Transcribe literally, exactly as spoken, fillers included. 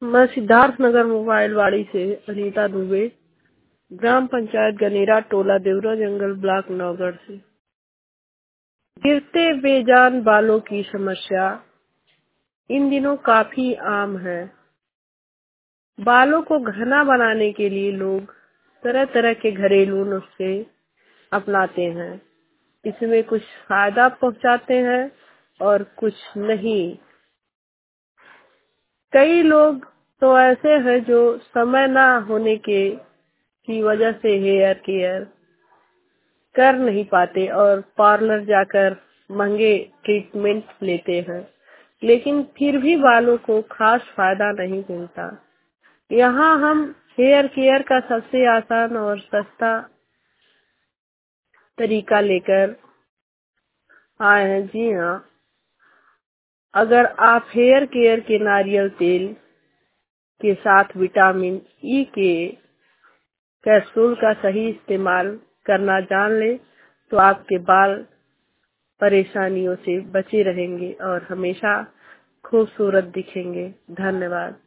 मैं सिद्धार्थनगर मोबाइलवाड़ी से अनीता दुबे, ग्राम पंचायत गनेरा, टोला देवरा जंगल, ब्लॉक नौगढ़ से। गिरते बेजान बालों की समस्या इन दिनों काफी आम है। बालों को घना बनाने के लिए लोग तरह तरह के घरेलू नुस्खे अपनाते हैं। इसमें कुछ फायदा पहुंचाते हैं और कुछ नहीं। कई लोग तो ऐसे हैं जो समय ना होने के की वजह से हेयर केयर कर नहीं पाते और पार्लर जाकर महंगे ट्रीटमेंट लेते हैं, लेकिन फिर भी बालों को खास फायदा नहीं मिलता। यहाँ हम हेयर केयर का सबसे आसान और सस्ता तरीका लेकर आए हैं। जी हाँ, अगर आप हेयर केयर के नारियल तेल के साथ विटामिन ई के कैप्सूल का सही इस्तेमाल करना जान ले तो आपके बाल परेशानियों से बचे रहेंगे और हमेशा खूबसूरत दिखेंगे। धन्यवाद।